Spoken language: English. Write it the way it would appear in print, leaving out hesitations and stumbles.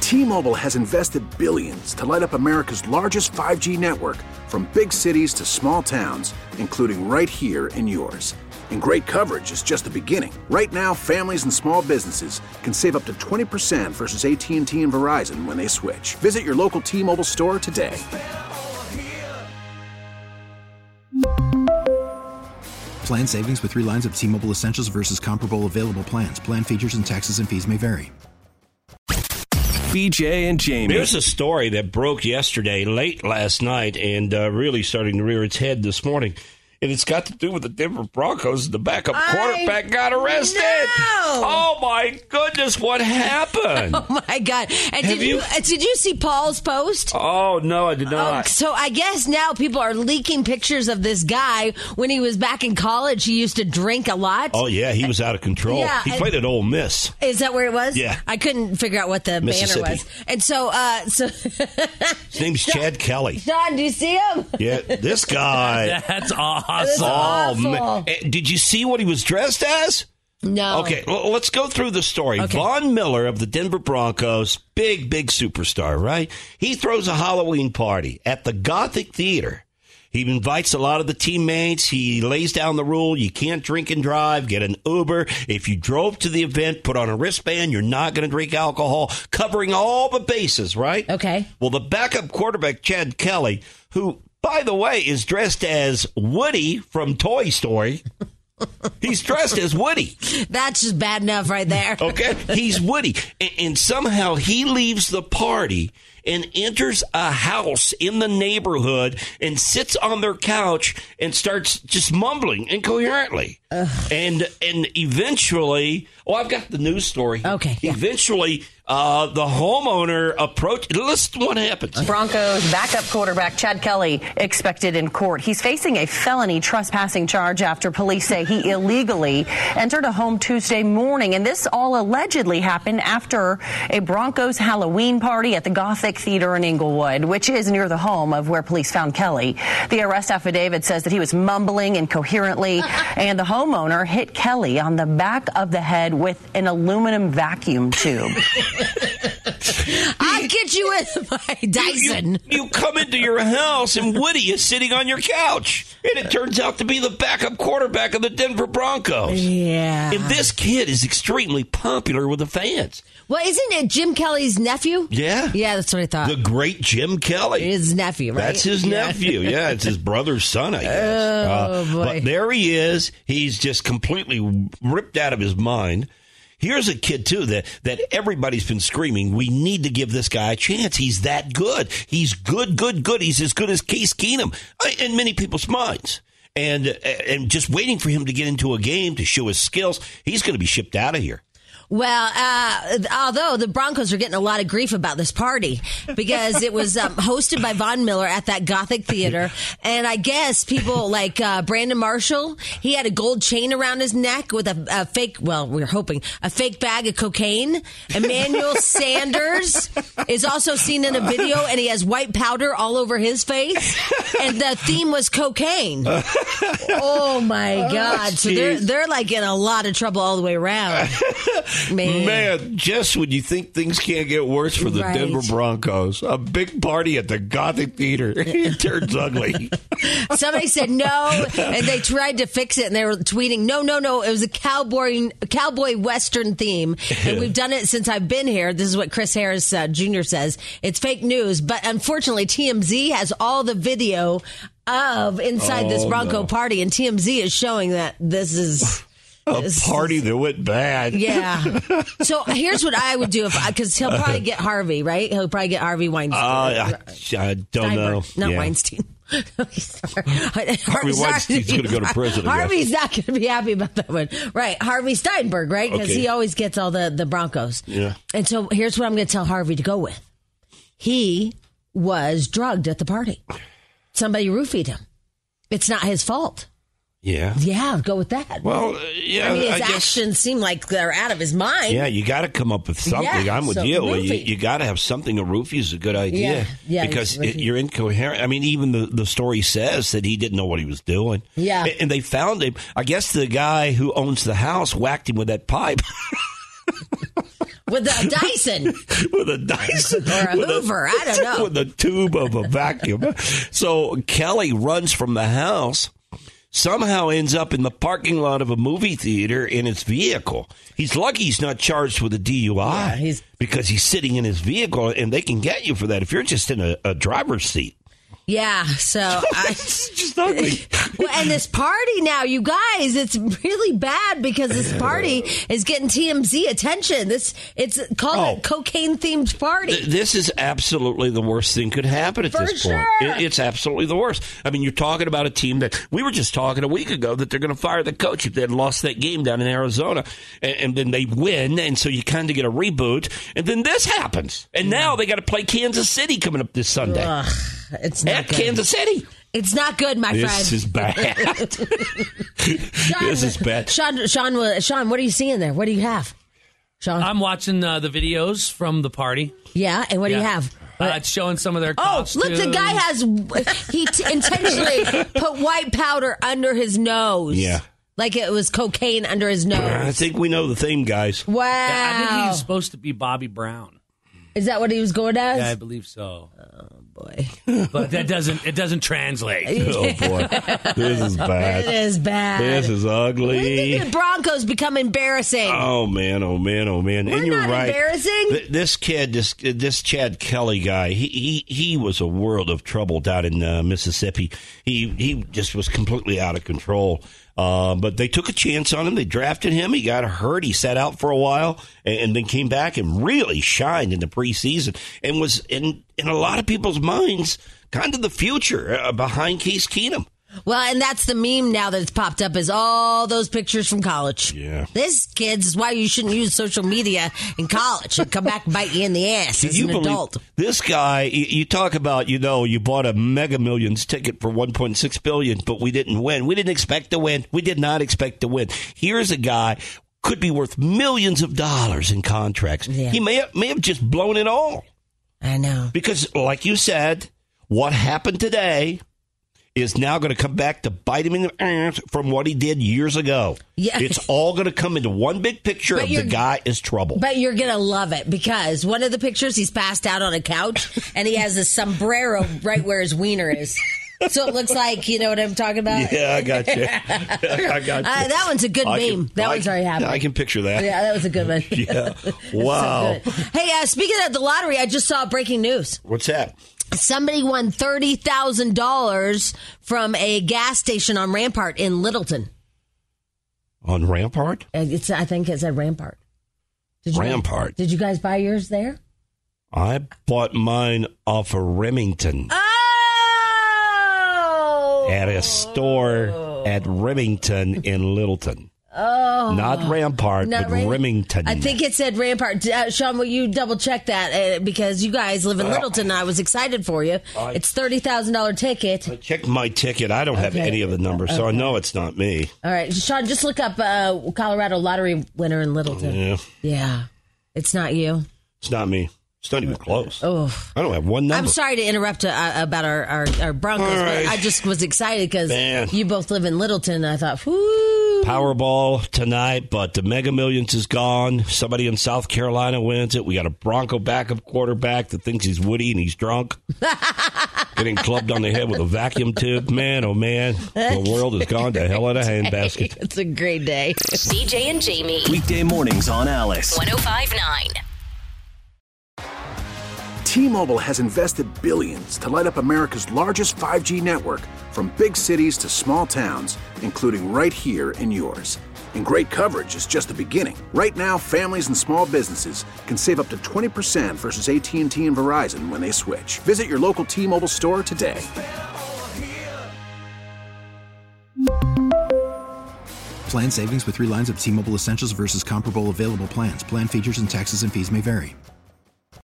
T-Mobile has invested billions to light up America's largest 5G network, from big cities to small towns, including right here in yours. And great coverage is just the beginning. Right now, families and small businesses can save up to 20% versus AT&T and Verizon when they switch. Visit your local T-Mobile store today. Plan savings with 3 lines of T-Mobile Essentials versus comparable available plans. Plan features and taxes and fees may vary. BJ and Jamie. There's a story that broke yesterday, late last night, and really starting to rear its head this morning. And it's got to do with the Denver Broncos. The backup quarterback got arrested. No. Oh, my goodness. What happened? Oh, my God. And did you see Paul's post? Oh, no, I did not. So I guess now people are leaking pictures of this guy. When he was back in college, he used to drink a lot. Oh, yeah. He was out of control. Yeah, he played at Ole Miss. Is that where it was? Yeah. I couldn't figure out what the banner was. And so... His name's Chad Kelly. Sean, do you see him? Yeah, this guy. That's awesome. Oh, man. Did you see what he was dressed as? No. Okay, well, let's go through the story. Okay. Von Miller of the Denver Broncos, big superstar, right? He throws a Halloween party at the Gothic Theater. He invites a lot of the teammates. He lays down the rule, you can't drink and drive, get an Uber. If you drove to the event, put on a wristband, you're not going to drink alcohol, covering all the bases, right? Okay. Well, the backup quarterback, Chad Kelly, who, by the way, is dressed as Woody from Toy Story. He's dressed as Woody. That's just bad enough right there. Okay? He's Woody. And somehow he leaves the party and enters a house in the neighborhood and sits on their couch and starts just mumbling incoherently. And eventually, I've got the news story. Okay. Yeah. Eventually, the homeowner approached. Listen to what happens. Broncos backup quarterback Chad Kelly expected in court. He's facing a felony trespassing charge after police say he illegally entered a home Tuesday morning. And this all allegedly happened after a Broncos Halloween party at the Gothic Theater in Inglewood, which is near the home of where police found Kelly. The arrest affidavit says that he was mumbling incoherently, and the homeowner hit Kelly on the back of the head with an aluminum vacuum tube. I'll get you with my Dyson. You come into your house and Woody is sitting on your couch. And it turns out to be the backup quarterback of the Denver Broncos. Yeah. And this kid is extremely popular with the fans. Well, isn't it Jim Kelly's nephew? Yeah. Yeah, that's what I thought. The great Jim Kelly. His nephew, right? That's his nephew. Yeah, it's his brother's son, I guess. Oh, boy. But there he is. He's just completely ripped out of his mind. Here's a kid, too, that everybody's been screaming, we need to give this guy a chance. He's that good. He's good. He's as good as Case Keenum in many people's minds. And just waiting for him to get into a game to show his skills, he's going to be shipped out of here. Well, although the Broncos are getting a lot of grief about this party because it was hosted by Von Miller at that Gothic Theater. And I guess people like Brandon Marshall, he had a gold chain around his neck with a fake, well, we're hoping, a fake bag of cocaine. Emmanuel Sanders is also seen in a video, and he has white powder all over his face. And the theme was cocaine. Oh, my God. So they're like in a lot of trouble all the way around. Man, just when you think things can't get worse for the Denver Broncos, a big party at the Gothic Theater, it turns ugly. Somebody said no, and they tried to fix it, and they were tweeting, no, it was a cowboy Western theme, and we've done it since I've been here. This is what Chris Harris Jr. says. It's fake news, but unfortunately, TMZ has all the video of inside this Bronco party, and TMZ is showing that this is... A party that went bad. Yeah. So here's what I would do because he'll probably get Harvey, right? He'll probably get Harvey Weinstein. I don't know. Not Weinstein. Harvey Weinstein's going to go to prison. Harvey's not going to be happy about that one. Right. Harvey Steinberg, right? Because he always gets all the Broncos. Yeah. And so here's what I'm going to tell Harvey to go with. He was drugged at the party. Somebody roofied him. It's not his fault. Yeah. Yeah, go with that. Well, yeah. I mean, his actions seem like they're out of his mind. Yeah, you got to come up with something. Yeah, I'm with you. You got to have something. A roofie is a good idea. Yeah, because you're incoherent. I mean, even the story says that he didn't know what he was doing. Yeah. And they found him. I guess the guy who owns the house whacked him with that pipe. With a Dyson. With a Dyson. Or a Hoover. I don't know. With a tube of a vacuum. So Kelly runs from the house, somehow ends up in the parking lot of a movie theater in his vehicle. He's lucky he's not charged with a DUI because he's sitting in his vehicle, and they can get you for that if you're just in a driver's seat. Yeah, so it's just ugly. Well, and this party now, you guys, it's really bad because this party is getting TMZ attention. It's called a cocaine-themed party. This is absolutely the worst thing could happen at this point. It's absolutely the worst. I mean, you're talking about a team that we were just talking a week ago that they're going to fire the coach if they had lost that game down in Arizona, and then they win, and so you kind of get a reboot, and then this happens, and now they got to play Kansas City coming up this Sunday. Ugh, it's not good. Kansas City. It's not good, my friend. This is bad. This is bad. Sean, what are you seeing there? What do you have, Sean? I'm watching the videos from the party. Yeah, and what do you have? It's showing some of their costumes. Look, the guy has, intentionally put white powder under his nose. Yeah. Like it was cocaine under his nose. I think we know the theme, guys. Wow. Yeah, I think he's supposed to be Bobby Brown. Is that what he was going as? Yeah, I believe so. Oh, boy. But it doesn't translate. Oh, boy. This is bad. It is bad. This is ugly. The Broncos become embarrassing. Oh, man. We're and you're not right. Embarrassing. This kid, this Chad Kelly guy, he was a world of trouble down in Mississippi. He just was completely out of control. But they took a chance on him. They drafted him. He got hurt. He sat out for a while and then came back and really shined in the preseason and was in a lot of people's minds kind of the future behind Case Keenum. Well, and that's the meme now that's popped up is all those pictures from college. Yeah. This, kids, is why you shouldn't use social media in college and come back and bite you in the ass as an adult. This guy, you talk about, you bought a Mega Millions ticket for $1.6 billion, but we didn't win. We didn't expect to win. We did not expect to win. Here's a guy could be worth millions of dollars in contracts. Yeah. He may have just blown it all. I know. Because, like you said, what happened today is now going to come back to bite him in the ass from what he did years ago. Yeah. It's all going to come into one big picture of the guy is trouble. But you're going to love it because one of the pictures, he's passed out on a couch and he has a sombrero right where his wiener is. So it looks like, you know what I'm talking about? Yeah, I got you. I got you. That one's a good meme. That one's already happening. I can picture that. Yeah, that was a good one. Yeah. Wow. So hey, speaking of the lottery, I just saw breaking news. What's that? Somebody won $30,000 from a gas station on Rampart in Littleton. On Rampart? I think it said Rampart. Rampart. Did you guys buy yours there? I bought mine off of Remington. Oh! At a store at Remington in Littleton. Oh. Not Rampart, but Remington. I think it said Rampart. Sean, will you double check that? Because you guys live in Littleton, and I was excited for you. It's $30,000 ticket. I checked my ticket. I don't have any of the numbers, so I know it's not me. All right. Sean, just look up Colorado lottery winner in Littleton. Yeah. It's not you. It's not me. It's not even close. Oh, I don't have one number. I'm sorry to interrupt about our Broncos, but I just was excited because you both live in Littleton. And I thought, whoo. Powerball tonight, but the Mega Millions is gone. Somebody in South Carolina wins it. We got a Bronco backup quarterback that thinks he's Woody and he's drunk. Getting clubbed on the head with a vacuum tube. Man, oh man, the world has gone to hell in a handbasket. It's a great day. BJ and Jamie. Weekday mornings on Alice. 105.9. T-Mobile has invested billions to light up America's largest 5G network, from big cities to small towns, including right here in yours. And great coverage is just the beginning. Right now, families and small businesses can save up to 20% versus AT&T and Verizon when they switch. Visit your local T-Mobile store today. Plan savings with 3 lines of T-Mobile Essentials versus comparable available plans. Plan features and taxes and fees may vary.